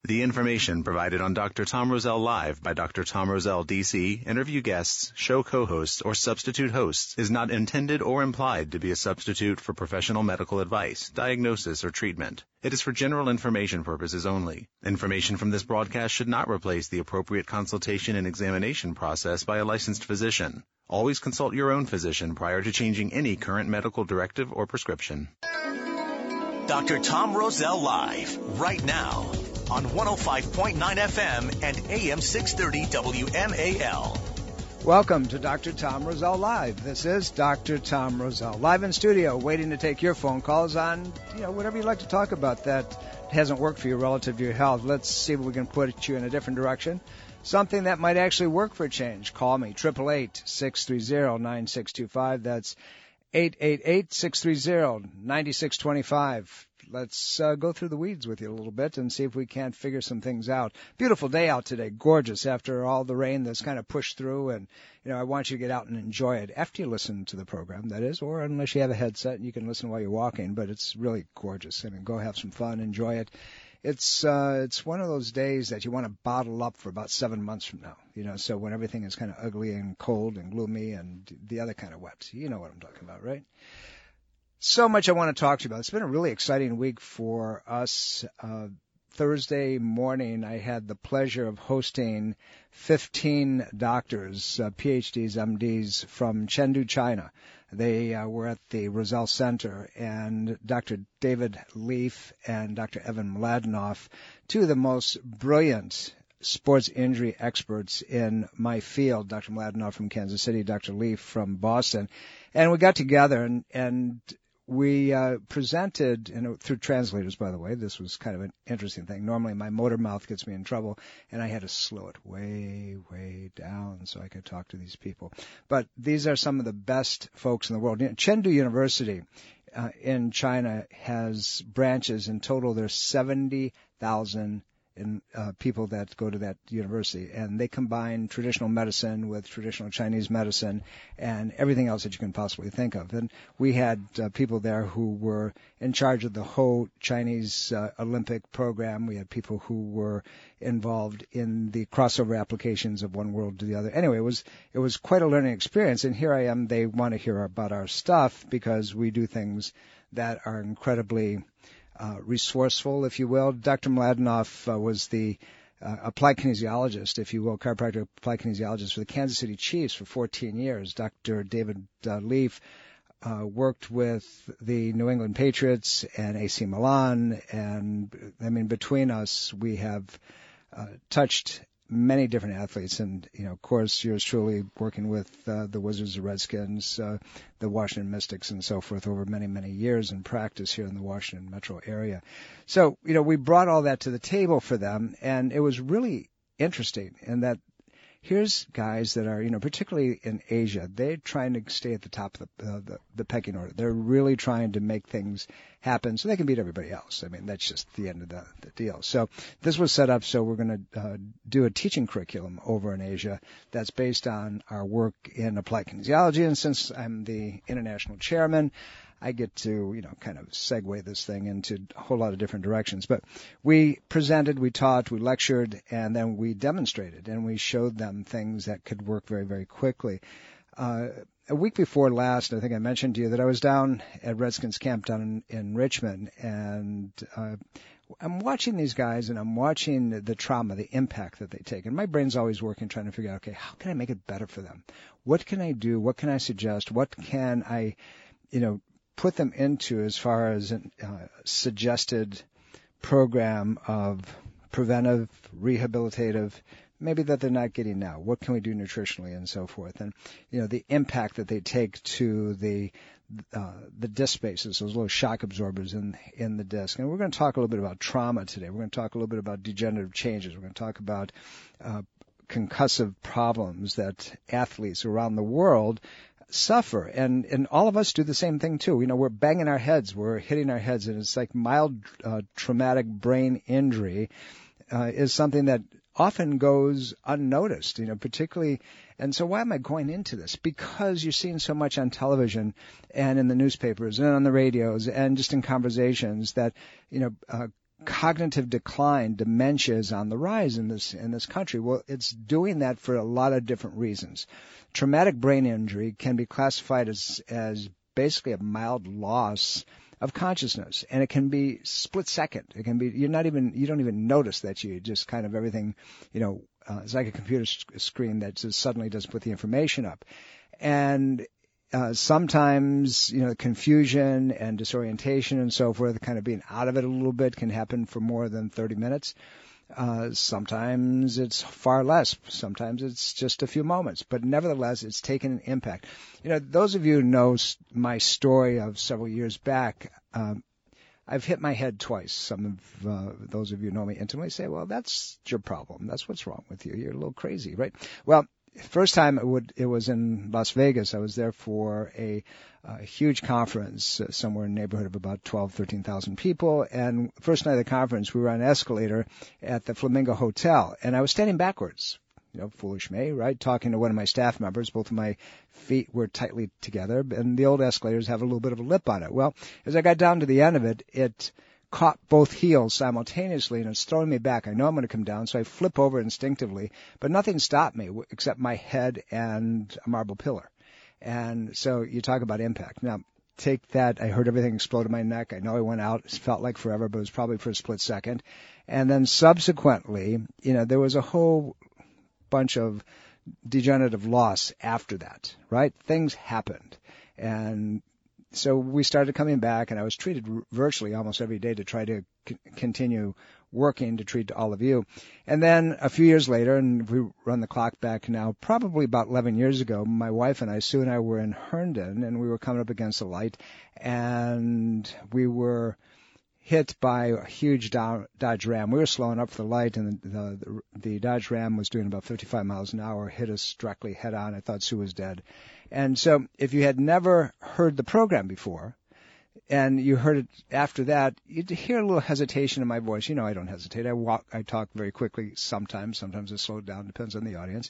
The information provided on Dr. Tom Rosell Live by Dr. Tom Rosell, D.C., interview guests, show co-hosts, or substitute hosts is not intended or implied to be a substitute for professional medical advice, diagnosis, or treatment. It is for general information purposes only. Information from this broadcast should not replace the appropriate consultation and examination process by a licensed physician. Always consult your own physician prior to changing any current medical directive or prescription. Dr. Tom Rosell Live, right now, on 105.9 FM and AM 630 WMAL. Welcome to Dr. Tom Rosell Live. This is Dr. Tom Rosell, live in studio, waiting to take your phone calls on, whatever you'd like to talk about that hasn't worked for you relative to your health. Let's see if we can put you in a different direction. Something that might actually work for a change. Call me, 888-630-9625. That's 888-630-9625. Let's go through the weeds with you a little bit and see if we can't figure some things out. Beautiful day out today, gorgeous after all the rain that's kind of pushed through, and I want you to get out and enjoy it after you listen to the program, that is, or unless you have a headset and you can listen while you're walking, but it's really gorgeous. I mean, go have some fun, enjoy it. It's one of those days that you want to bottle up for about 7 months from now, so when everything is kind of ugly and cold and gloomy and the other kind of wet. You know what I'm talking about, right? So much I want to talk to you about. It's been a really exciting week for us. Thursday morning, I had the pleasure of hosting 15 doctors, PhDs, MDs from Chengdu, China. They were at the Rosell Center, and Dr. David Leaf and Dr. Evan Mladenoff, two of the most brilliant sports injury experts in my field, Dr. Mladenoff from Kansas City, Dr. Leaf from Boston. And we got together and we presented, through translators, by the way. This was kind of an interesting thing. Normally my motor mouth gets me in trouble, and I had to slow it way, way down so I could talk to these people. But these are some of the best folks in the world. Chengdu University in China has branches. In total, there's 70,000 people that go to that university, and they combine traditional medicine with traditional Chinese medicine and everything else that you can possibly think of. And we had people there who were in charge of the whole Chinese Olympic program. We had people who were involved in the crossover applications of one world to the other. Anyway, it was quite a learning experience, and here I am. They want to hear about our stuff because we do things that are incredibly resourceful, if you will. Dr. Mladenoff was the applied kinesiologist, if you will, chiropractic applied kinesiologist for the Kansas City Chiefs for 14 years. Dr. David Leaf worked with the New England Patriots and AC Milan, and I mean, between us, we have touched many different athletes, and of course, yours truly working with the Wizards, the Redskins, the Washington Mystics, and so forth over many, many years in practice here in the Washington metro area. So, we brought all that to the table for them, and it was really interesting in that here's guys that are, particularly in Asia, they're trying to stay at the top of the pecking order. They're really trying to make things happen so they can beat everybody else. I mean, that's just the end of the deal. So this was set up so we're going to do a teaching curriculum over in Asia that's based on our work in applied kinesiology. And since I'm the international chairman, I get to, kind of segue this thing into a whole lot of different directions. But we presented, we taught, we lectured, and then we demonstrated, and we showed them things that could work very, very quickly. A week before last, I think I mentioned to you that I was down at Redskins camp down in Richmond, and I'm watching these guys, and I'm watching the trauma, the impact that they take. And my brain's always working, trying to figure out, okay, how can I make it better for them? What can I do? What can I suggest? What can I, put them into as far as a suggested program of preventive, rehabilitative, maybe that they're not getting now. What can we do nutritionally and so forth? And, the impact that they take to the disc spaces, those little shock absorbers in the disc. And we're going to talk a little bit about trauma today. We're going to talk a little bit about degenerative changes. We're going to talk about concussive problems that athletes around the world suffer, and all of us do the same thing too. We're banging our heads, we're hitting our heads, and it's like mild traumatic brain injury is something that often goes unnoticed, particularly. And so why am I going into this? Because you're seeing so much on television and in the newspapers and on the radios and just in conversations that, cognitive decline, dementia is on the rise in this country. Well, it's doing that for a lot of different reasons. Traumatic brain injury can be classified as basically a mild loss of consciousness, and it can be split second. It can be you don't even notice that you just kind of everything, it's like a computer screen that just suddenly doesn't put the information up. And sometimes, confusion and disorientation and so forth, kind of being out of it a little bit, can happen for more than 30 minutes. Sometimes it's far less. Sometimes it's just a few moments. But nevertheless, it's taken an impact. Those of you who know my story of several years back, I've hit my head twice. Some of those of you who know me intimately say, well, that's your problem. That's what's wrong with you. You're a little crazy, right? Well, first time it was in Las Vegas. I was there for a huge conference, somewhere in the neighborhood of about 13,000 people. And first night of the conference, we were on an escalator at the Flamingo Hotel, and I was standing backwards. Foolish me, right? Talking to one of my staff members. Both of my feet were tightly together, and the old escalators have a little bit of a lip on it. Well, as I got down to the end of it, it caught both heels simultaneously, and it's throwing me back. I know I'm going to come down, so I flip over instinctively, but nothing stopped me except my head and a marble pillar. And so you talk about impact. Now, take that. I heard everything explode in my neck. I know I went out. It felt like forever, but it was probably for a split second. And then subsequently, there was a whole bunch of degenerative loss after that, right? Things happened. And so we started coming back, and I was treated virtually almost every day to try to continue working to treat all of you. And then a few years later, and we run the clock back now, probably about 11 years ago, my wife and I, Sue and I, were in Herndon, and we were coming up against a light, and we were hit by a huge Dodge Ram. We were slowing up for the light, and the Dodge Ram was doing about 55 miles an hour, hit us directly head on. I thought Sue was dead. And so if you had never heard the program before, and you heard it after that, you'd hear a little hesitation in my voice. I don't hesitate. I talk very quickly sometimes. Sometimes I slow down. Depends on the audience.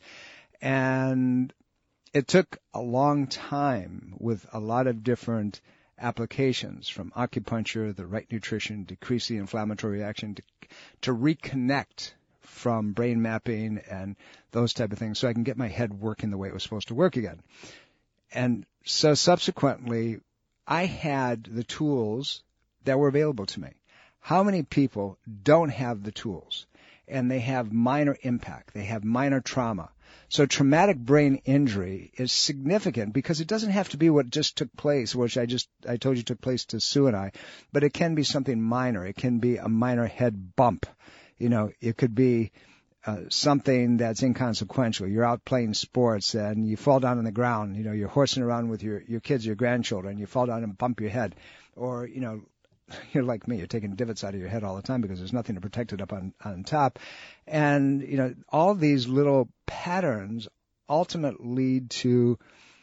And it took a long time with a lot of different applications, from acupuncture, the right nutrition, decrease the inflammatory reaction, to reconnect from brain mapping and those type of things, so I can get my head working the way it was supposed to work again. And so subsequently, I had the tools that were available to me. How many people don't have the tools, and they have minor impact, they have minor trauma? So traumatic brain injury is significant because it doesn't have to be what just took place, which I told you took place to Sue and I, but it can be something minor. It can be a minor head bump. It could be something that's inconsequential. You're out playing sports and you fall down on the ground. You're horsing around with your kids, your grandchildren. You fall down and bump your head. Or, you're like me. You're taking divots out of your head all the time because there's nothing to protect it up on top. And, all these little patterns ultimately lead to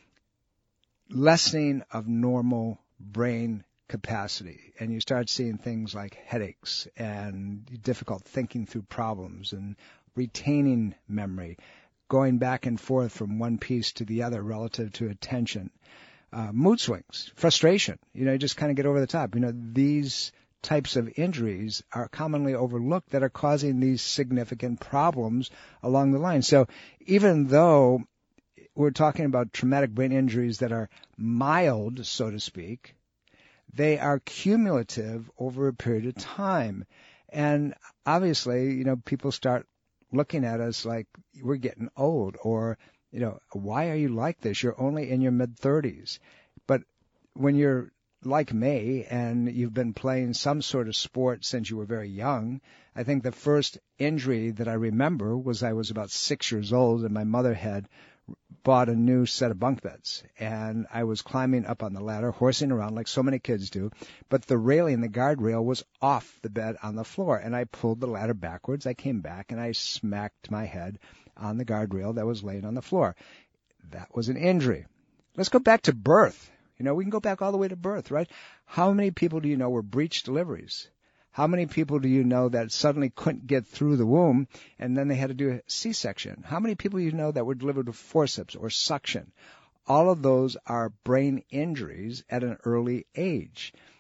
lessening of normal brain capacity. And you start seeing things like headaches and difficult thinking through problems and retaining memory, going back and forth from one piece to the other relative to attention. Mood swings, frustration, you just kind of get over the top. These types of injuries are commonly overlooked that are causing these significant problems along the line. So even though we're talking about traumatic brain injuries that are mild, so to speak, they are cumulative over a period of time. And obviously, people start looking at us like we're getting old, or why are you like this? You're only in your mid-30s. But when you're like me and you've been playing some sort of sport since you were very young, I think the first injury that I remember was I was about 6 years old, and my mother had bought a new set of bunk beds. And I was climbing up on the ladder, horsing around like so many kids do, but the railing, the guardrail, was off the bed on the floor. And I pulled the ladder backwards. I came back and I smacked my head on the guardrail that was laying on the floor. That was an injury. Let's go back to birth. We can go back all the way to birth, right? How many people do you know were breech deliveries? How many people do you know that suddenly couldn't get through the womb and then they had to do a C-section? How many people do you know that were delivered with forceps or suction? All of those are brain injuries at an early age.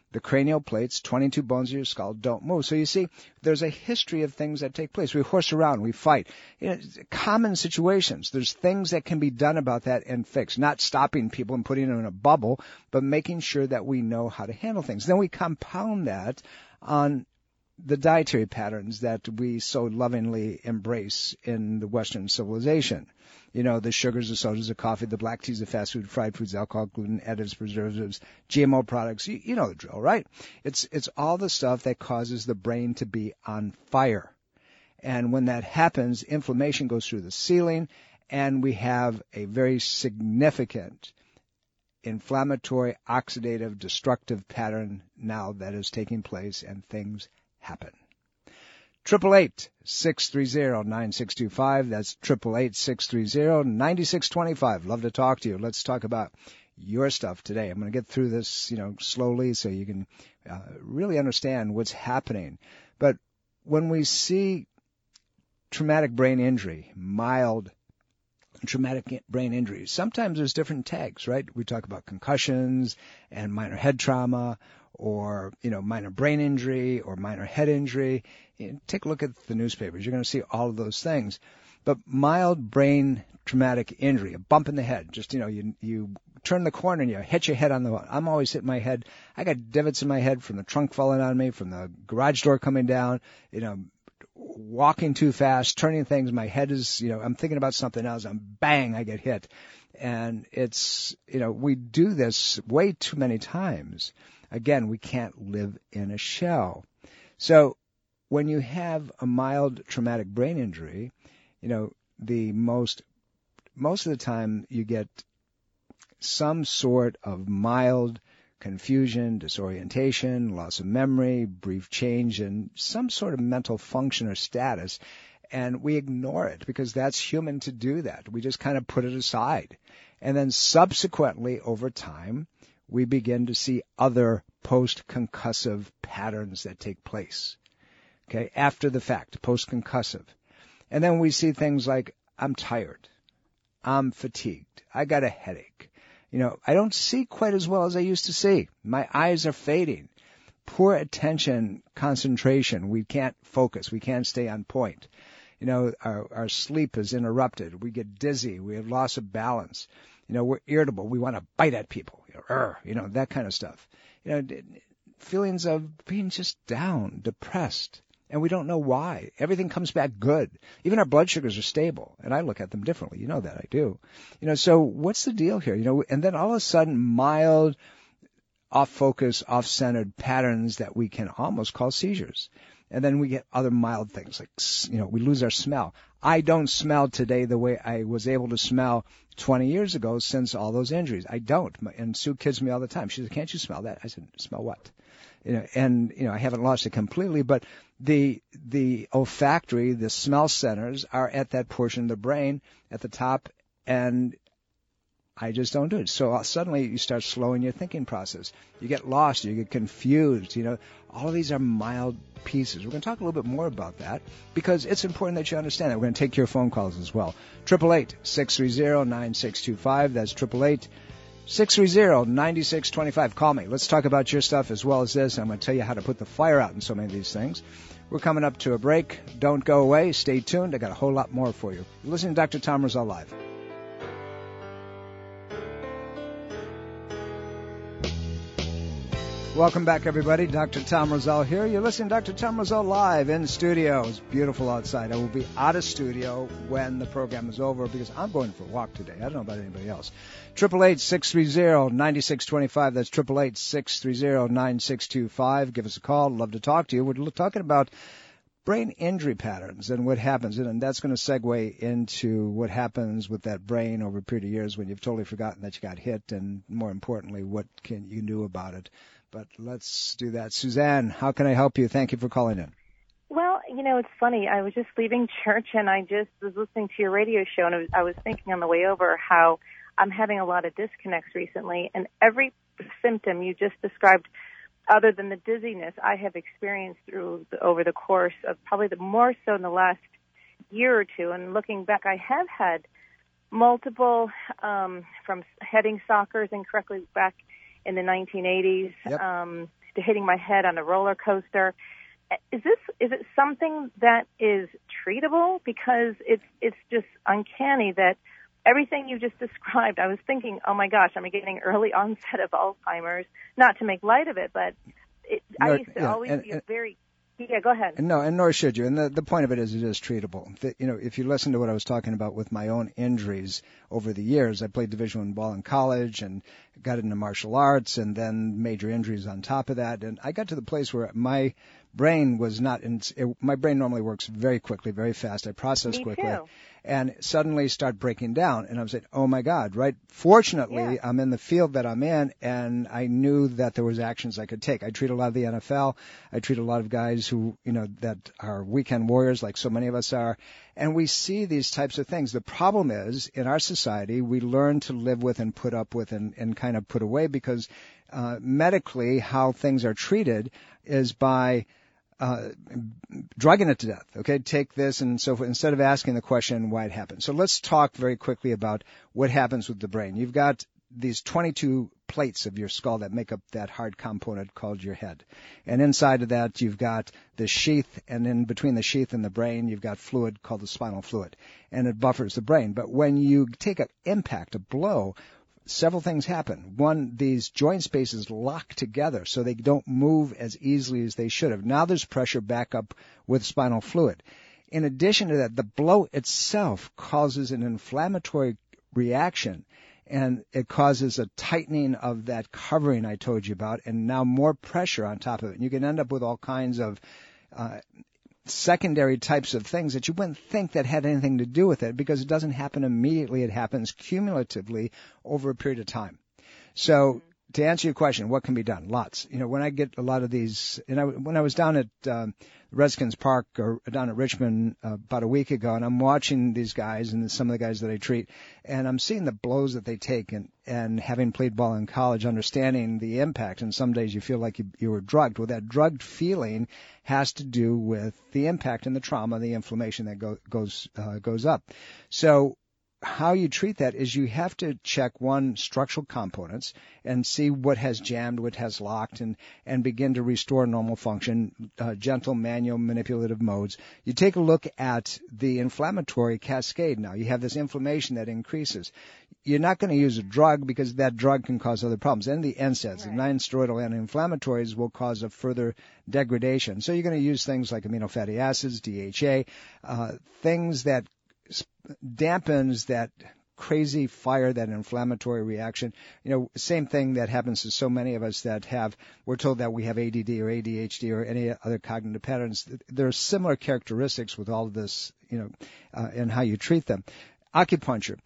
The cranial plates, 22 bones of your skull, don't move. So you see, there's a history of things that take place. We horse around, we fight. Common situations. There's things that can be done about that and fixed. Not stopping people and putting them in a bubble, but making sure that we know how to handle things. Then we compound that on the dietary patterns that we so lovingly embrace in the Western civilization. The sugars, the sodas, the coffee, the black teas, the fast food, fried foods, alcohol, gluten, additives, preservatives, GMO products. You know the drill, right? It's all the stuff that causes the brain to be on fire. And when that happens, inflammation goes through the ceiling, and we have a very significant inflammatory, oxidative, destructive pattern now that is taking place, and things happen. 888-630-9625. That's 888-630-9625. Love to talk to you. Let's talk about your stuff today. I'm going to get through this, slowly so you can really understand what's happening. But when we see traumatic brain injury, mild traumatic brain injury, sometimes there's different tags, right? We talk about concussions and minor head trauma, or, minor brain injury or minor head injury. Take a look at the newspapers. You're going to see all of those things. But mild brain traumatic injury, a bump in the head, just, you turn the corner and you hit your head on the wall. I'm always hitting my head. I got divots in my head from the trunk falling on me, from the garage door coming down, walking too fast, turning things. My head is, I'm thinking about something else, and bang, I get hit. And it's, we do this way too many times. Again, we can't live in a shell. So when you have a mild traumatic brain injury, the most of the time you get some sort of mild confusion, disorientation, loss of memory, brief change in some sort of mental function or status, and we ignore it because that's human to do that. We just kind of put it aside. And then subsequently, over time, we begin to see other post-concussive patterns that take place. Okay, after the fact, post-concussive. And then we see things like, I'm tired, I'm fatigued, I got a headache. I don't see quite as well as I used to see. My eyes are fading. Poor attention, concentration. We can't focus. We can't stay on point. Our sleep is interrupted. We get dizzy. We have loss of balance. We're irritable. We want to bite at people. That kind of stuff. Feelings of being just down, depressed. And we don't know why. Everything comes back good. Even our blood sugars are stable. And I look at them differently. You know that I do. So what's the deal here? And then all of a sudden, mild, off-focus, off-centered patterns that we can almost call seizures. And then we get other mild things like, we lose our smell. I don't smell today the way I was able to smell 20 years ago since all those injuries. I don't. And Sue kids me all the time. She said, can't you smell that? I said, smell what? I haven't lost it completely, but the olfactory, the smell centers are at that portion of the brain at the top, and I just don't do it. So suddenly you start slowing your thinking process. You get lost. You get confused. All of these are mild pieces. We're going to talk a little bit more about that because it's important that you understand that. We're going to take your phone calls as well. 888-630-9625. That's 888-630-9625. Call me. Let's talk about your stuff as well as this. I'm going to tell you how to put the fire out in so many of these things. We're coming up to a break. Don't go away. Stay tuned. I got a whole lot more for you. You're listening to Dr. Tom Rosell Live. Welcome back, everybody. Dr. Tom Rosell here. You're listening to Dr. Tom Rosell Live in studio. It's beautiful outside. I will be out of studio when the program is over because I'm going for a walk today. I don't know about anybody else. 888-630-9625. That's 888-630-9625. Give us a call. Love to talk to you. We're talking about brain injury patterns and what happens. And that's going to segue into what happens with that brain over a period of years when you've totally forgotten that you got hit and, more importantly, what can you do about it. But let's do that. Suzanne, how can I help you? Thank you for calling in. Well, it's funny. I was just leaving church, and I just was listening to your radio show, and I was thinking on the way over how I'm having a lot of disconnects recently, and every symptom you just described, other than the dizziness, I have experienced over the course of probably more so in the last year or two. And looking back, I have had multiple from heading soccer incorrectly back in the 1980s, yep. hitting my head on a roller coaster. Is it something that is treatable? Because it's just uncanny that everything you just described, I was thinking, oh my gosh, I'm getting early onset of Alzheimer's. Not to make light of it, but I used to always be very... Yeah, go ahead. No, and nor should you. And the point of it is treatable. If you listen to what I was talking about with my own injuries over the years, I played Division I ball in college and got into martial arts and then major injuries on top of that. And I got to the place where my brain was not my brain normally works very quickly, very fast. I process quickly. Too. And suddenly start breaking down. And I was like, oh my God, right? Fortunately, yeah. I'm in the field that I'm in, and I knew that there was actions I could take. I treat a lot of the NFL. I treat a lot of guys who, that are weekend warriors like so many of us are. And we see these types of things. The problem is, in our society, we learn to live with and put up with and kind of put away because medically how things are treated is by drugging it to death. Okay, take this and so forth, instead of asking the question why it happened. So let's talk very quickly about what happens with the brain. You've got these 22 plates of your skull that make up that hard component called your head. And inside of that, you've got the sheath, and in between the sheath and the brain, you've got fluid called the spinal fluid, and it buffers the brain. But when you take an impact, a blow, several things happen. One, these joint spaces lock together so they don't move as easily as they should have. Now there's pressure back up with spinal fluid. In addition to that, the blow itself causes an inflammatory reaction, and it causes a tightening of that covering I told you about, and now more pressure on top of it. And you can end up with all kinds of secondary types of things that you wouldn't think that had anything to do with it, because it doesn't happen immediately. It happens cumulatively over a period of time. So to answer your question, what can be done? Lots. When I get a lot of these, and when I was down at Redskins Park or down at Richmond about a week ago, and I'm watching these guys and some of the guys that I treat, and I'm seeing the blows that they take, and having played ball in college, understanding the impact, and some days you feel like you were drugged. Well, that drugged feeling has to do with the impact and the trauma, the inflammation that goes up. So how you treat that is you have to check structural components and see what has jammed, what has locked, and begin to restore normal function, gentle, manual, manipulative modes. You take a look at the inflammatory cascade now. You have this inflammation that increases. You're not going to use a drug because that drug can cause other problems. And the NSAIDs, the non-steroidal anti-inflammatories, will cause a further degradation. So you're going to use things like amino fatty acids, DHA, things that dampens that crazy fire, that inflammatory reaction. Same thing that happens to so many of us that we're told that we have ADD or ADHD or any other cognitive patterns. There are similar characteristics with all of this, and how you treat them. Acupuncture.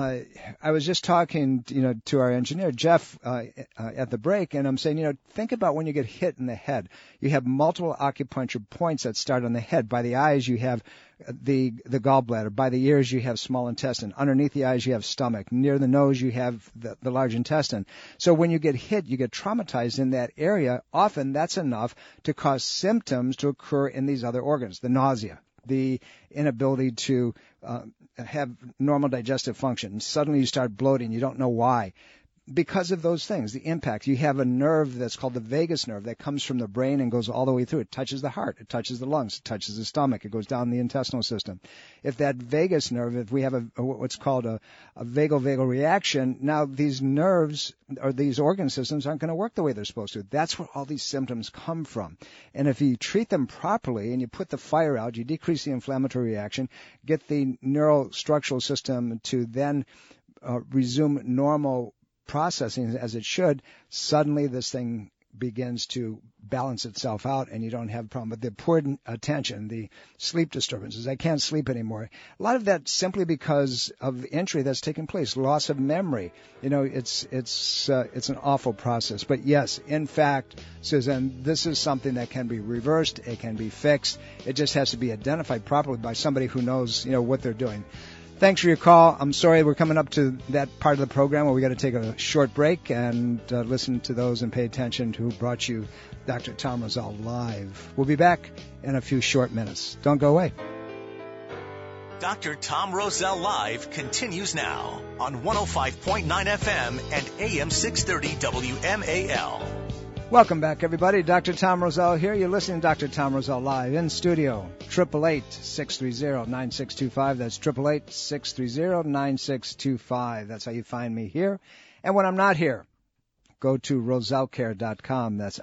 I was just talking, to our engineer, Jeff, at the break, and I'm saying, think about when you get hit in the head. You have multiple acupuncture points that start on the head. By the eyes, you have the gallbladder. By the ears, you have small intestine. Underneath the eyes, you have stomach. Near the nose, you have the large intestine. So when you get hit, you get traumatized in that area. Often that's enough to cause symptoms to occur in these other organs. The nausea, the inability to have normal digestive function. Suddenly you start bloating. You don't know why. Because of those things, the impact. You have a nerve that's called the vagus nerve that comes from the brain and goes all the way through. It touches the heart. It touches the lungs. It touches the stomach. It goes down the intestinal system. If that vagus nerve, if we have what's called a vagal reaction, now these nerves or these organ systems aren't going to work the way they're supposed to. That's where all these symptoms come from. And if you treat them properly and you put the fire out, you decrease the inflammatory reaction, get the neural structural system to then resume normal processing as it should, suddenly this thing begins to balance itself out and you don't have a problem. But the poor attention, the sleep disturbances, I can't sleep anymore. A lot of that simply because of injury that's taken place, loss of memory. It's an awful process. But yes, in fact, Susan, this is something that can be reversed. It can be fixed. It just has to be identified properly by somebody who knows, what they're doing. Thanks for your call. I'm sorry we're coming up to that part of the program where we got to take a short break and listen to those and pay attention to who brought you Dr. Tom Rosell Live. We'll be back in a few short minutes. Don't go away. Dr. Tom Rosell Live continues now on 105.9 FM and AM 630 WMAL. Welcome back, everybody. Dr. Tom Rosell here. You're listening to Dr. Tom Rosell live in studio. 888-630-9625. That's 888-630-9625. That's how you find me here. And when I'm not here, go to RosellCare.com. That's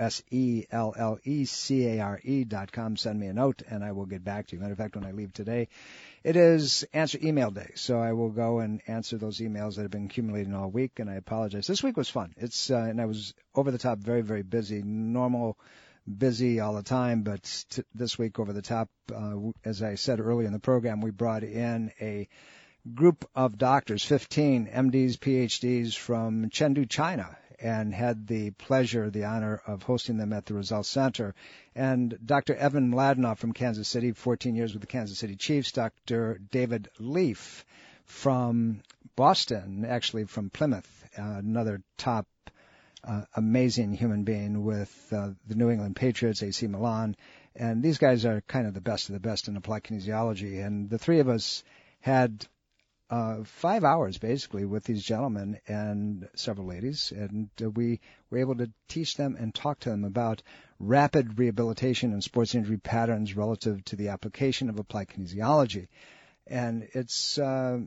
ROSELLECARE.com. Send me a note, and I will get back to you. Matter of fact, when I leave today, it is Answer Email Day, so I will go and answer those emails that have been accumulating all week, and I apologize. This week was fun. And I was over the top, very, very busy. Normal busy all the time, but this week over the top, as I said earlier in the program, we brought in a group of doctors, 15 MDs, PhDs from Chengdu, China, and had the pleasure, the honor of hosting them at the Rosell Center. And Dr. Evan Mladenoff from Kansas City, 14 years with the Kansas City Chiefs. Dr. David Leaf from Boston, actually from Plymouth, another top amazing human being with the New England Patriots, AC Milan. And these guys are kind of the best of the best in applied kinesiology. And the three of us had 5 hours basically with these gentlemen and several ladies, and we were able to teach them and talk to them about rapid rehabilitation and sports injury patterns relative to the application of applied kinesiology. And it's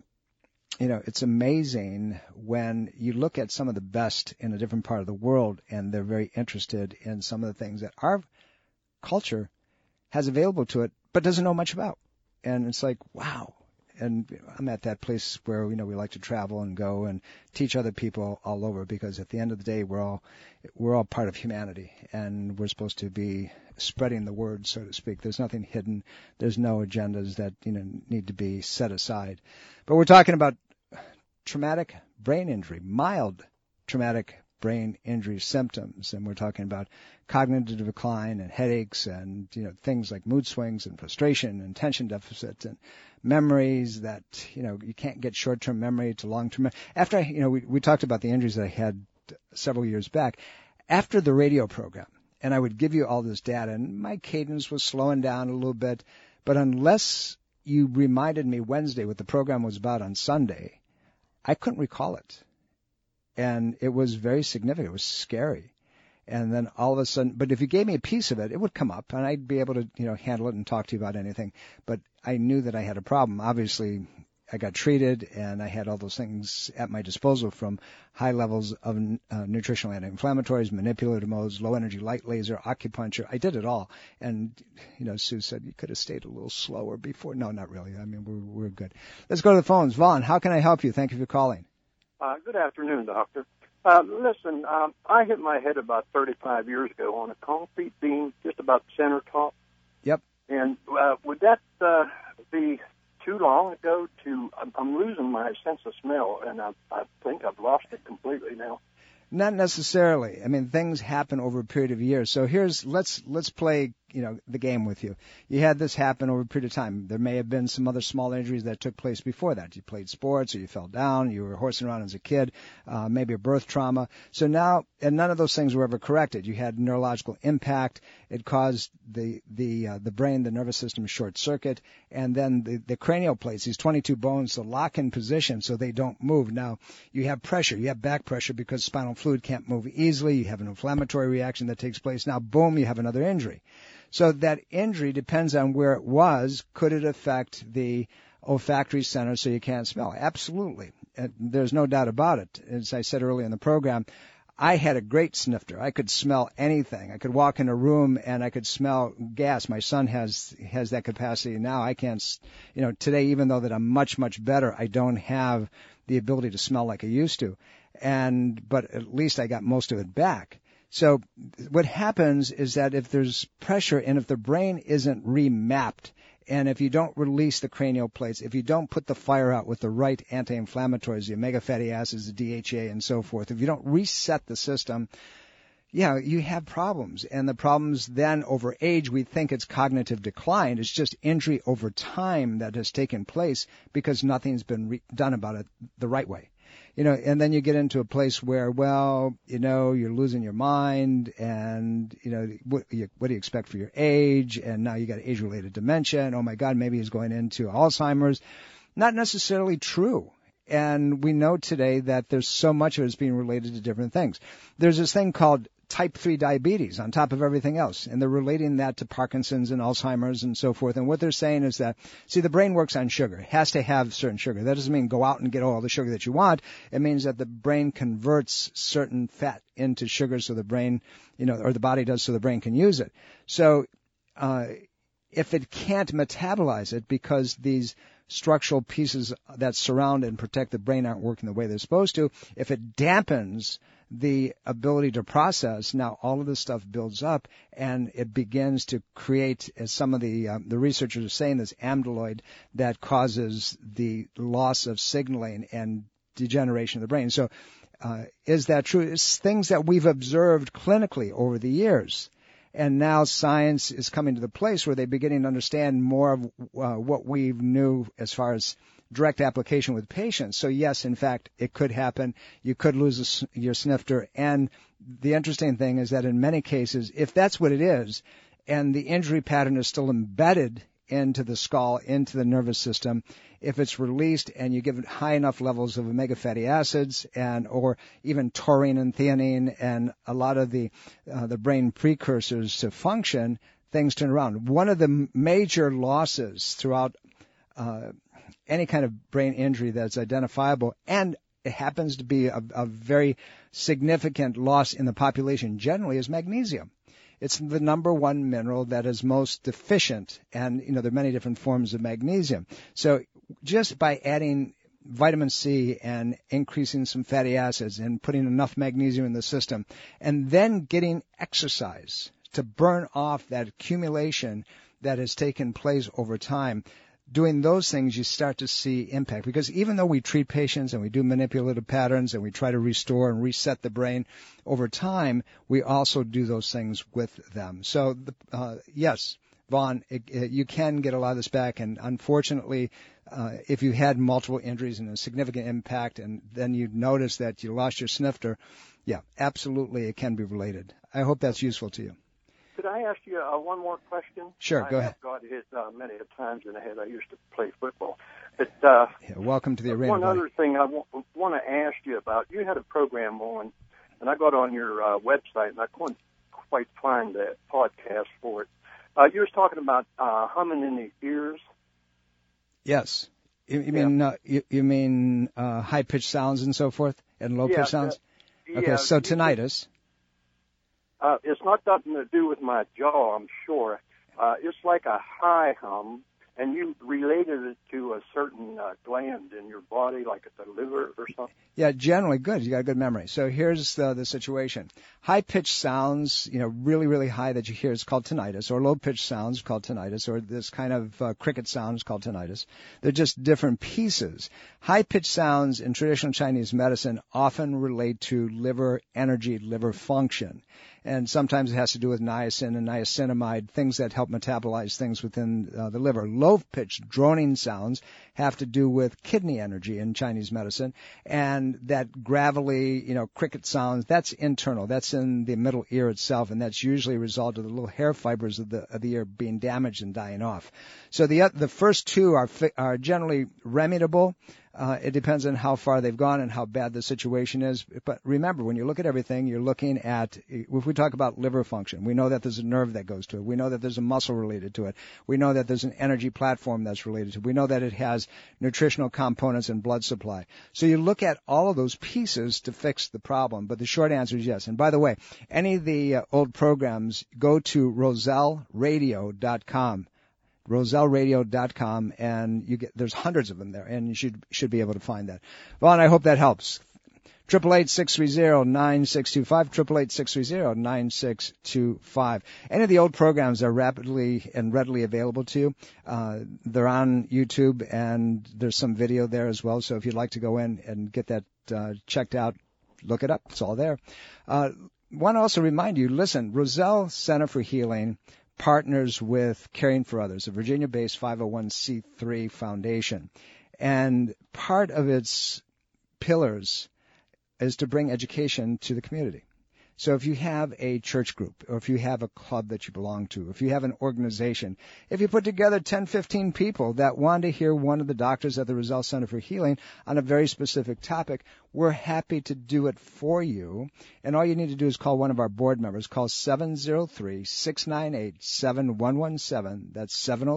it's amazing when you look at some of the best in a different part of the world, and they're very interested in some of the things that our culture has available to it but doesn't know much about. And it's like, wow. And I'm at that place where, we like to travel and go and teach other people all over, because at the end of the day, we're all part of humanity, and we're supposed to be spreading the word, so to speak. There's nothing hidden. There's no agendas that, need to be set aside. But we're talking about traumatic brain injury, mild traumatic brain injury symptoms, and we're talking about cognitive decline and headaches and things like mood swings and frustration and attention deficit and memories that you can't get short-term memory to long-term. After we talked about the injuries that I had several years back after the radio program, and I would give you all this data, and my cadence was slowing down a little bit, but unless you reminded me Wednesday what the program was about on Sunday, I couldn't recall it. And it was very significant. It was scary. And then all of a sudden, but if you gave me a piece of it, it would come up, and I'd be able to, handle it and talk to you about anything. But I knew that I had a problem. Obviously, I got treated, and I had all those things at my disposal, from high levels of nutritional anti-inflammatories, manipulative modes, low-energy light laser, acupuncture. I did it all. And, Sue said, you could have stayed a little slower before. No, not really. I mean, we're good. Let's go to the phones. Vaughn, how can I help you? Thank you for calling. Good afternoon, Doctor. Listen, I hit my head about 35 years ago on a concrete beam just about center top. Yep. And would that be too long ago I'm losing my sense of smell, and I think I've lost it completely now. Not necessarily. I mean, things happen over a period of years. So let's play, the game with you. You had this happen over a period of time. There may have been some other small injuries that took place before that. You played sports, or you fell down, you were horsing around as a kid, maybe a birth trauma. So now, and none of those things were ever corrected. You had neurological impact. It caused the brain, the nervous system short circuit, and then the cranial plates, these 22 bones, to lock in position so they don't move. Now, you have pressure. You have back pressure because spinal fluid can't move easily. You have an inflammatory reaction that takes place. Now, boom, you have another injury. So that injury depends on where it was. Could it affect the olfactory center so you can't smell? Absolutely. There's no doubt about it. As I said earlier in the program, I had a great snifter. I could smell anything. I could walk in a room and I could smell gas. My son has that capacity now. I can't, today, even though that I'm much, much better, I don't have the ability to smell like I used to. But at least I got most of it back. So what happens is that if there's pressure and if the brain isn't remapped, and if you don't release the cranial plates, if you don't put the fire out with the right anti-inflammatories, the omega fatty acids, the DHA, and so forth, if you don't reset the system, you have problems. And the problems then over age, we think it's cognitive decline. It's just injury over time that has taken place because nothing's been done about it the right way. And then you get into a place where, you're losing your mind, and, what do you expect for your age? And now you got age-related dementia, and oh my God, maybe he's going into Alzheimer's. Not necessarily true. And we know today that there's so much of it is being related to different things. There's this thing called type 3 diabetes on top of everything else. And they're relating that to Parkinson's and Alzheimer's and so forth. And what they're saying is that, see, the brain works on sugar. It has to have certain sugar. That doesn't mean go out and get all the sugar that you want. It means that the brain converts certain fat into sugar so the brain, or the body does so the brain can use it. So if it can't metabolize it because these structural pieces that surround and protect the brain aren't working the way they're supposed to, if it dampens the ability to process, now all of this stuff builds up and it begins to create, as some of the researchers are saying, this amyloid that causes the loss of signaling and degeneration of the brain. So is that true? It's things that we've observed clinically over the years. And now science is coming to the place where they're beginning to understand more of what we knew as far as direct application with patients. So yes, in fact, it could happen. You could lose your snifter. And the interesting thing is that in many cases, if that's what it is, and the injury pattern is still embedded into the skull, into the nervous system, if it's released and you give it high enough levels of omega fatty acids or even taurine and theanine and a lot of the brain precursors to function, things turn around. One of the major losses throughout any kind of brain injury that's identifiable, and it happens to be a very significant loss in the population generally, is magnesium. It's the number one mineral that is most deficient, and there are many different forms of magnesium. So just by adding vitamin C and increasing some fatty acids and putting enough magnesium in the system, and then getting exercise to burn off that accumulation that has taken place over time, doing those things, you start to see impact. Because even though we treat patients and we do manipulative patterns and we try to restore and reset the brain over time, we also do those things with them. So, yes, Vaughn, you can get a lot of this back. And unfortunately, if you had multiple injuries and a significant impact and then you notice that you lost your snifter, yeah, absolutely it can be related. I hope that's useful to you. Could I ask you one more question? Sure, go ahead. I got hit many a times in the head. I used to play football. But, welcome to the arena. One other thing I want to ask you about. You had a program on, and I got on your website, and I couldn't quite find that podcast for it. You was talking about humming in the ears. Yes. You mean high-pitched sounds and so forth, and low-pitched sounds? Okay, so tinnitus. It's not nothing to do with my jaw, I'm sure. It's like a high hum, and you related it to a certain gland in your body, like at the liver or something. Yeah, generally good. You got a good memory. So here's the situation. High-pitched sounds, really, really high that you hear is called tinnitus, or low-pitched sounds called tinnitus, or this kind of cricket sound is called tinnitus. They're just different pieces. High-pitched sounds in traditional Chinese medicine often relate to liver energy, liver function. And sometimes it has to do with niacin and niacinamide, things that help metabolize things within the liver. Low-pitched droning sounds have to do with kidney energy in Chinese medicine. And that gravelly, cricket sounds, that's internal. That's in the middle ear itself, and that's usually a result of the little hair fibers of the ear being damaged and dying off. So the first two are generally remediable. It depends on how far they've gone and how bad the situation is. But remember, when you look at everything, you're looking at, if we talk about liver function, we know that there's a nerve that goes to it. We know that there's a muscle related to it. We know that there's an energy platform that's related to it. We know that it has nutritional components and blood supply. So you look at all of those pieces to fix the problem. But the short answer is yes. And by the way, any of the old programs, go to RosellRadio.com. RosellRadio.com, and there's hundreds of them there, and you should be able to find that. Vaughn, I hope that helps. 888-630-9625, 888-630-9625. Any of the old programs are rapidly and readily available to you. They're on YouTube, and there's some video there as well, so if you'd like to go in and get that checked out, look it up. It's all there. Want to also remind you, listen, Rosell Center for Healing partners with Caring for Others, a Virginia-based 501c3 foundation. And part of its pillars is to bring education to the community. So if you have a church group, or if you have a club that you belong to, if you have an organization, if you put together 10, 15 people that want to hear one of the doctors at the Roselle Center for Healing on a very specific topic, we're happy to do it for you. And all you need to do is call one of our board members. Call 703-698-7117. That's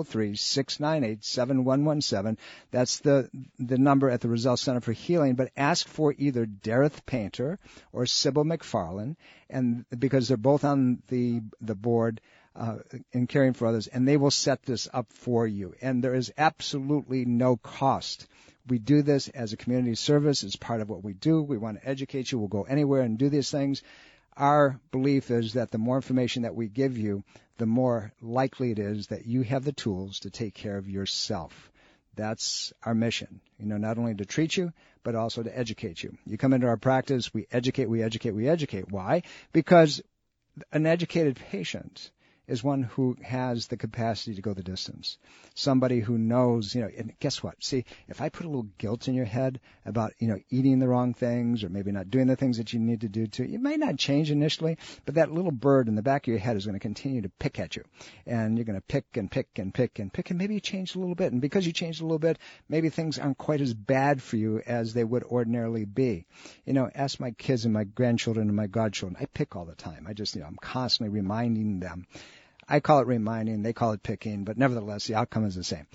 703-698-7117. That's the number at the Roselle Center for Healing. But ask for either Dareth Painter or Sybil McFarland, and because they're both on the board in Caring for Others, and they will set this up for you. And there is absolutely no cost. We do this as a community service. It's part of what we do. We want to educate you. We'll go anywhere and do these things. Our belief is that the more information that we give you, the more likely it is that you have the tools to take care of yourself. That's our mission, not only to treat you, but also to educate you. You come into our practice, we educate. Why? Because an educated patient is one who has the capacity to go the distance. Somebody who knows, and guess what? See, if I put a little guilt in your head about, eating the wrong things or maybe not doing the things that you need to do it may not change initially, but that little bird in the back of your head is going to continue to pick at you. And you're going to pick and pick and pick and pick, and maybe you change a little bit. And because you changed a little bit, maybe things aren't quite as bad for you as they would ordinarily be. Ask my kids and my grandchildren and my godchildren. I pick all the time. I'm constantly reminding them. I call it reminding, they call it picking, but nevertheless, the outcome is the same.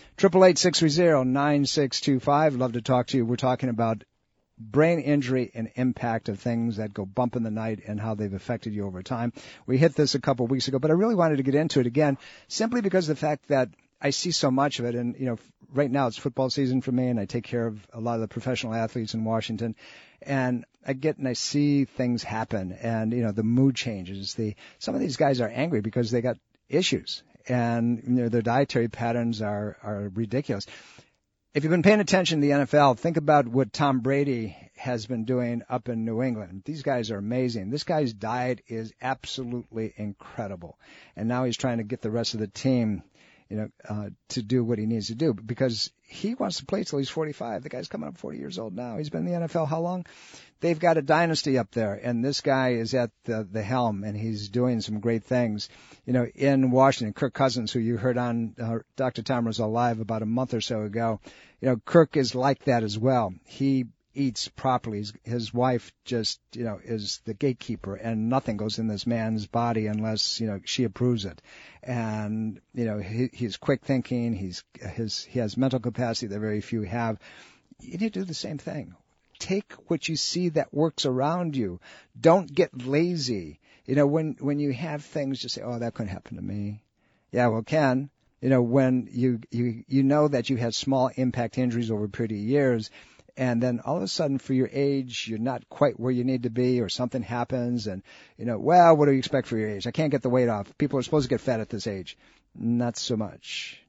888-630-9625. Love to talk to you. We're talking about brain injury and impact of things that go bump in the night and how they've affected you over time. We hit this a couple of weeks ago, but I really wanted to get into it again simply because of the fact that I see so much of it. And, right now it's football season for me, and I take care of a lot of the professional athletes in Washington. And I get and I see things happen, and, the mood changes. Some of these guys are angry because they got issues, and their dietary patterns are ridiculous. If you've been paying attention to the NFL, think about what Tom Brady has been doing up in New England. These guys are amazing. This guy's diet is absolutely incredible, and now he's trying to get the rest of the team to do what he needs to do because he wants to play till he's 45. The guy's coming up 40 years old now. He's been in the NFL how long? They've got a dynasty up there, and this guy is at the helm, and he's doing some great things. In Washington, Kirk Cousins, who you heard on Dr. Tom Roselle Live about a month or so ago, Kirk is like that as well. He eats properly. His wife just, is the gatekeeper, and nothing goes in this man's body unless, she approves it. And, he's quick thinking. He has mental capacity that very few have. You need to do the same thing. Take what you see that works around you. Don't get lazy. When you have things, just say, oh, that couldn't happen to me. Yeah, well, it can. When you know that you had small impact injuries over a period of years, and then all of a sudden for your age, you're not quite where you need to be, or something happens, and, well, what do you expect for your age? I can't get the weight off. People are supposed to get fat at this age. Not so much.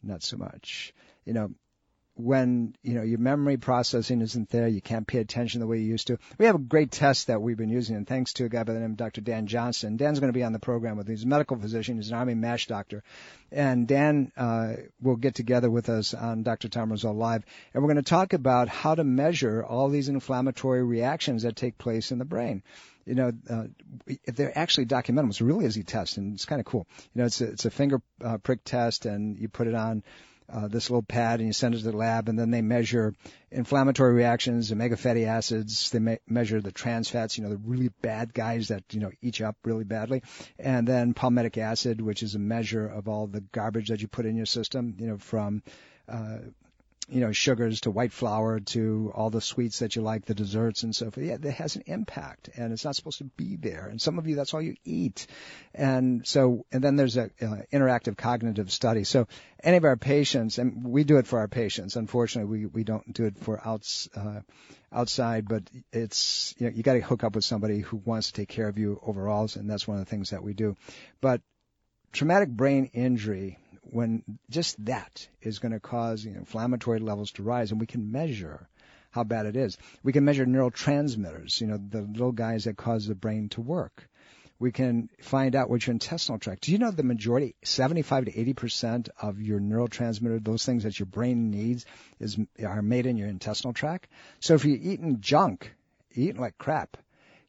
When, your memory processing isn't there, you can't pay attention the way you used to. We have a great test that we've been using, and thanks to a guy by the name of Dr. Dan Johnson. Dan's going to be on the program with me. He's a medical physician. He's an Army MASH doctor. And Dan will get together with us on Dr. Tom Roselle Live, and we're going to talk about how to measure all these inflammatory reactions that take place in the brain. They're actually documentable. It's a really easy test, and it's kind of cool. It's a finger prick test, and you put it on this little pad, and you send it to the lab, and then they measure inflammatory reactions, omega fatty acids. They measure the trans fats, the really bad guys that, eat you up really badly. And then palmitic acid, which is a measure of all the garbage that you put in your system, from sugars to white flour to all the sweets that you like, the desserts and so forth. Yeah, that has an impact, and it's not supposed to be there. And some of you, that's all you eat. And then there's a interactive cognitive study. So any of our patients, and we do it for our patients. Unfortunately, we don't do it for outside, but it's, you got to hook up with somebody who wants to take care of you overall, and that's one of the things that we do. But traumatic brain injury, when just that is going to cause inflammatory levels to rise, and we can measure how bad it is. We can measure neurotransmitters, the little guys that cause the brain to work. We can find out what your intestinal tract. Do you know the majority, 75 to 80% of your neurotransmitter, those things that your brain needs, are made in your intestinal tract? So if you're eating junk, you're eating like crap,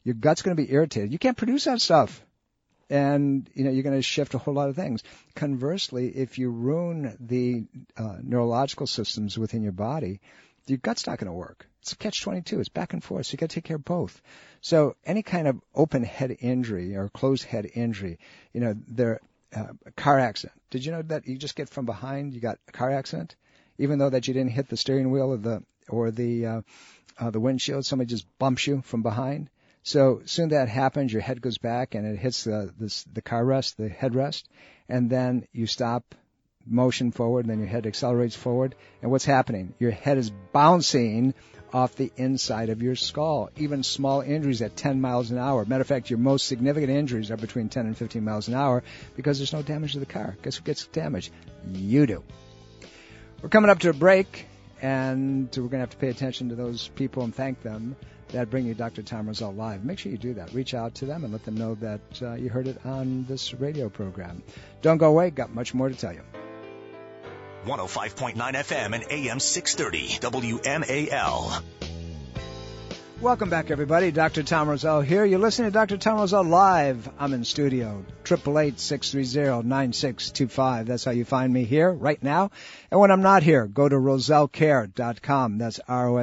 your gut's going to be irritated. You can't produce that stuff. And, you're going to shift a whole lot of things. Conversely, if you ruin the neurological systems within your body, your gut's not going to work. It's a catch-22. It's back and forth. So you got to take care of both. So any kind of open head injury or closed head injury, a car accident. Did you know that you just get from behind, you got a car accident? Even though that you didn't hit the steering wheel or the windshield, somebody just bumps you from behind. So soon that happens, your head goes back and it hits the car rest, the headrest, and then you stop, motion forward, and then your head accelerates forward. And what's happening? Your head is bouncing off the inside of your skull. Even small injuries at 10 miles an hour. Matter of fact, your most significant injuries are between 10 and 15 miles an hour because there's no damage to the car. Guess who gets damage? You do. We're coming up to a break, and we're going to have to pay attention to those people and thank them that bring you Dr. Tom Rosell Live. Make sure you do that. Reach out to them and let them know that you heard it on this radio program. Don't go away. Got much more to tell you. 105.9 FM and AM 630 WMAL. Welcome back, everybody. Dr. Tom Rosell here. You're listening to Dr. Tom Rosell Live. I'm in studio. 888-630-9625. That's how you find me here right now. And when I'm not here, go to RosellCare.com. That's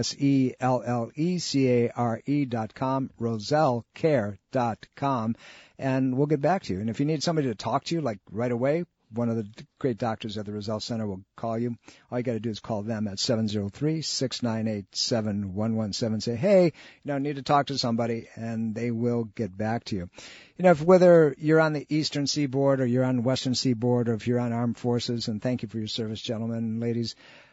ROSELLECARE.com. RosellCare.com. And we'll get back to you. And if you need somebody to talk to you, like right away, one of the great doctors at the Rosell Center will call you. All you got to do is call them at 703-698-7117. Say, hey, I need to talk to somebody, and they will get back to you. If whether you're on the Eastern Seaboard or you're on the Western Seaboard or if you're on armed forces, and thank you for your service, gentlemen and ladies,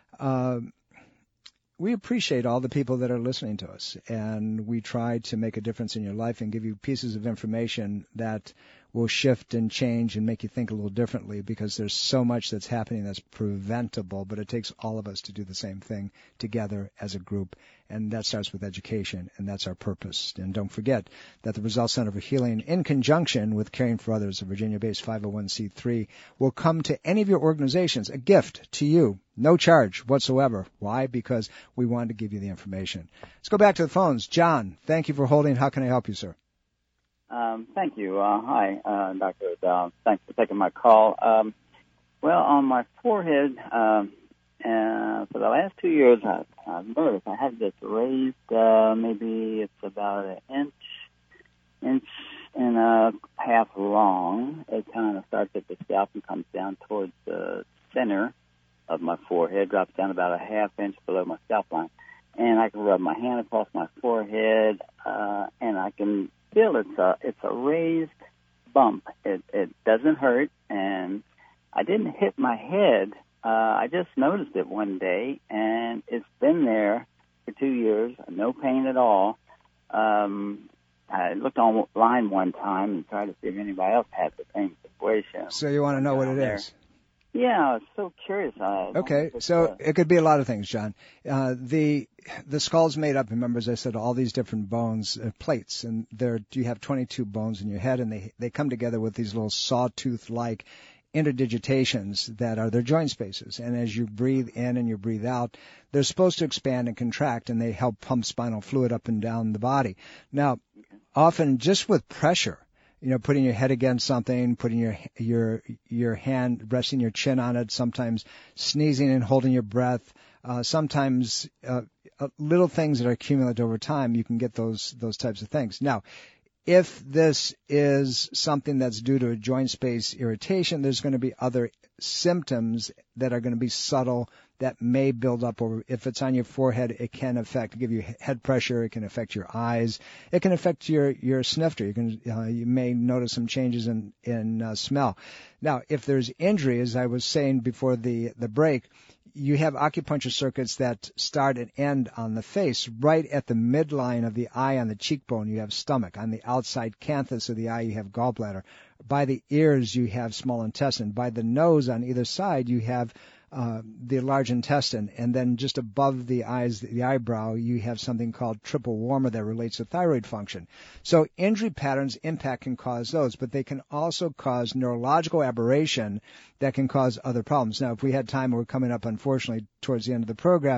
we appreciate all the people that are listening to us, and we try to make a difference in your life and give you pieces of information that will shift and change and make you think a little differently, because there's so much that's happening that's preventable, but it takes all of us to do the same thing together as a group, and that starts with education, and that's our purpose. And don't forget that the Rosell Center for Healing, in conjunction with Caring for Others, a Virginia-based 501c3, will come to any of your organizations, a gift to you, no charge whatsoever. Why? Because we wanted to give you the information. Let's go back to the phones. John, thank you for holding. How can I help you, sir? Thank you. Hi, Dr. Thanks for taking my call. Well, on my forehead, for the last 2 years, I've noticed I have this raised, maybe it's about an inch and a half long. It kind of starts at the scalp and comes down towards the center of my forehead, drops down about a half inch below my scalp line. And I can rub my hand across my forehead, and I can feel it's a raised bump. It doesn't hurt, and I didn't hit my head. I just noticed it one day, and it's been there for 2 years, no pain at all. I looked online one time and tried to see if anybody else had the same situation. So you want to know what it is? Yeah, I was so curious. Okay, so it could be a lot of things, John. The skull's made up, remember, as I said, all these different bones, plates, and you have 22 bones in your head, and they come together with these little sawtooth-like interdigitations that are their joint spaces. And as you breathe in and you breathe out, they're supposed to expand and contract, and they help pump spinal fluid up and down the body. Now, often just with pressure, putting your head against something, putting your hand, resting your chin on it, sometimes sneezing and holding your breath, sometimes little things that are accumulated over time, you can get those types of things. Now, if this is something that's due to a joint space irritation, there's going to be other symptoms that are going to be subtle that may build up over. If it's on your forehead, it can give you head pressure. It can affect your eyes. It can affect your snifter. You may notice some changes in smell. Now, if there's injury, as I was saying before the break, you have acupuncture circuits that start and end on the face. Right at the midline of the eye on the cheekbone, you have stomach. On the outside canthus of the eye, you have gallbladder. By the ears, you have small intestine. By the nose on either side, you have the large intestine, and then just above the eyes, the eyebrow, you have something called triple warmer that relates to thyroid function. So injury patterns, impact can cause those, but they can also cause neurological aberration that can cause other problems. Now, if we had time, we're coming up, unfortunately, towards the end of the program,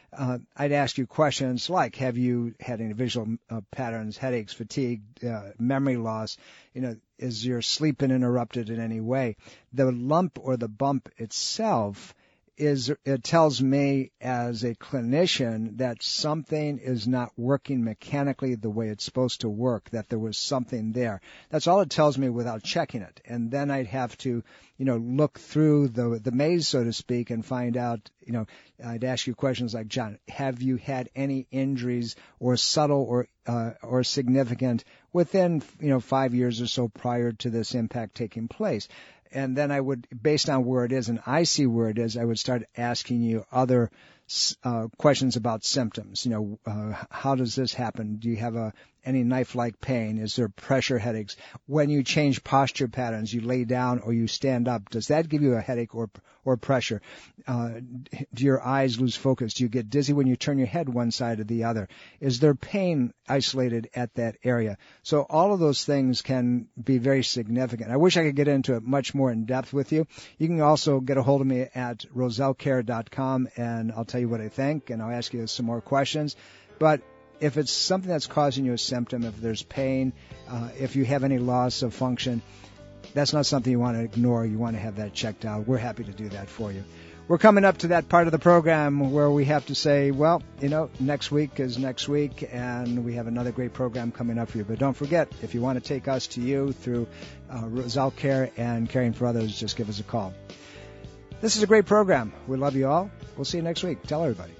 I'd ask you questions like, have you had any visual patterns, headaches, fatigue, memory loss? Is your sleep been interrupted in any way? The lump or the bump itself it tells me as a clinician that something is not working mechanically the way it's supposed to work, that there was something there. That's all it tells me without checking it. And then I'd have to, look through the maze, so to speak, and find out, I'd ask you questions like, John, have you had any injuries or subtle or significant within, 5 years or so prior to this impact taking place? And then I would, based on where it is and I see where it is, I would start asking you other questions about symptoms. How does this happen? Do you have any knife-like pain? Is there pressure headaches? When you change posture patterns, you lay down or you stand up, does that give you a headache or pressure? Do your eyes lose focus? Do you get dizzy when you turn your head one side or the other? Is there pain isolated at that area? So all of those things can be very significant. I wish I could get into it much more in depth with you. You can also get a hold of me at rosellcare.com, and I'll tell you what I think, and I'll ask you some more questions. But if it's something that's causing you a symptom, if there's pain, if you have any loss of function, that's not something you want to ignore. You want to have that checked out. We're happy to do that for you. We're coming up to that part of the program where we have to say, well, next week is next week, and we have another great program coming up for you. But don't forget, if you want to take us to you through Roselle Care and Caring for Others, just give us a call. This is a great program. We love you all. We'll see you next week. Tell everybody.